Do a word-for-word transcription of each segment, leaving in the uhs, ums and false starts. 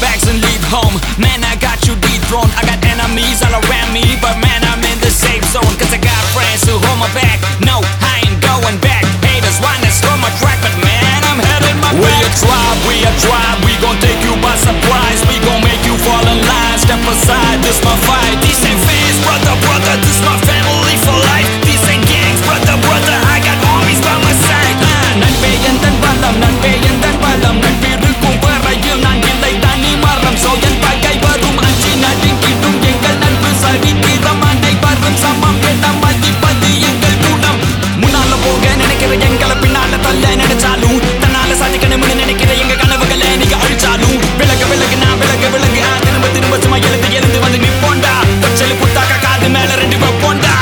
bags and leave home. Man, I got you dethroned. I got enemies all around me, but man, I'm in the safe zone. Cause I got friends who hold my back. No, I ain't going back. Haters wanna slow my track, but man, I'm heading my back. We a tribe, we a tribe. We gon' take you by surprise. We gon' make you fall in line. Step aside, this my fight. These ain't fans, brother, brother. This my family for life. These ain't gangs, brother, brother. I got homies by my side. நட்பே எந்தன் பலம், நட்பே எந்தன் பலம். நட்பிருக்கும் வரையில் நான் இல்லை தனி மரம். So என் பகை வரும் அஞ்சி நடுங்கிடும் எங்கள் நட்பு சரித்திரம் அனைவரும் சமம் என மதிப்பது எங்கள் குணம். முன்னால போக நினைக்கிற எங்களை பின்னால தள்ள நினைச்சாலும் தன்னால சாதிக்கணும்னு நினைக்கிற எங்க கனவுகளை நீங்க அழிச்சாலும் விலக விலகு நான் விலக விலகு திரும்ப திரும்ப சும்மா எழுந்து எழுந்து வந்து நிப்போண்டா. பச்சளி புத்தாக்க காது மேல ரெண்டு வைப்போண்டா.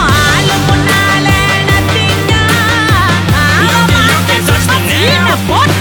What?